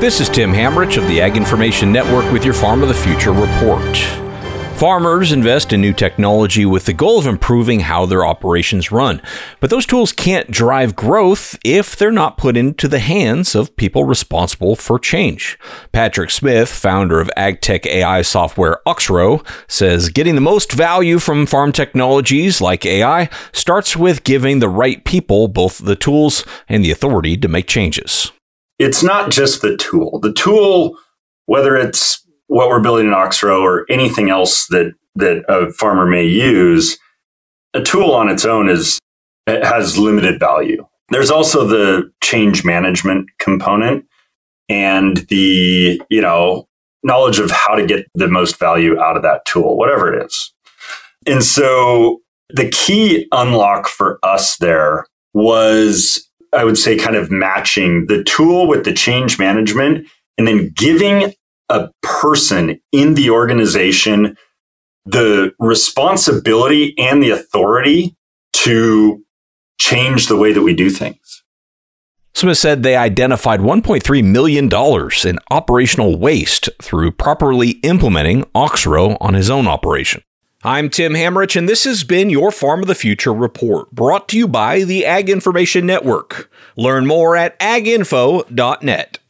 This is Tim Hamrich of the Ag Information Network with your Farm of the Future report. Farmers invest in new technology with the goal of improving how their operations run. But those tools can't drive growth if they're not put into the hands of people responsible for change. Patrick Smith, founder of AgTech AI software Oxrow, says getting the most value from farm technologies like AI starts with giving the right people both the tools and the authority to make changes. It's not just the tool. The tool, whether it's what we're building in Oxrow or anything else that a farmer may use, a tool on its own has limited value. There's also the change management component and the, knowledge of how to get the most value out of that tool, whatever it is. And so the key unlock for us there was, I would say, kind of matching the tool with the change management and then giving a person in the organization the responsibility and the authority to change the way that we do things. Smith said they identified $1.3 million in operational waste through properly implementing Oxrow on his own operation. I'm Tim Hamrich, and this has been your Farm of the Future report, brought to you by the Ag Information Network. Learn more at aginfo.net.